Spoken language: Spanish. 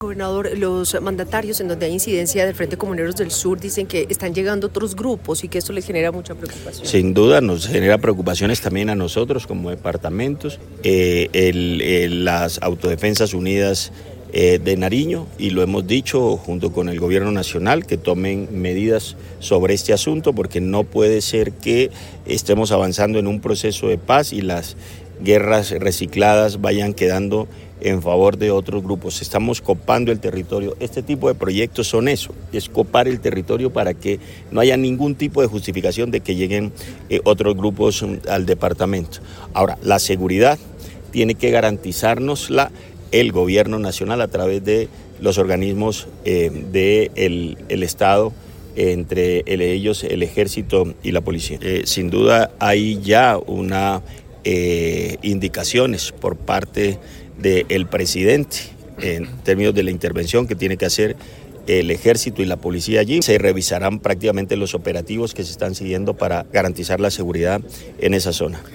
Gobernador, los mandatarios en donde hay incidencia del Frente Comuneros del Sur dicen que están llegando otros grupos y que esto les genera mucha preocupación. Sin duda nos genera preocupaciones también a nosotros como departamentos, las Autodefensas Unidas de Nariño, y lo hemos dicho junto con el gobierno nacional, que tomen medidas sobre este asunto, porque no puede ser que estemos avanzando en un proceso de paz y las guerras recicladas vayan quedando en favor de otros grupos. Estamos copando el territorio. Este tipo de proyectos son eso, es copar el territorio para que no haya ningún tipo de justificación de que lleguen otros grupos al departamento. Ahora, la seguridad tiene que garantizárnosla el gobierno nacional a través de los organismos del Estado, entre ellos el Ejército y la Policía. Sin duda hay ya una indicaciones por parte del presidente en términos de la intervención que tiene que hacer el Ejército y la Policía allí. Se revisarán prácticamente los operativos que se están siguiendo para garantizar la seguridad en esa zona.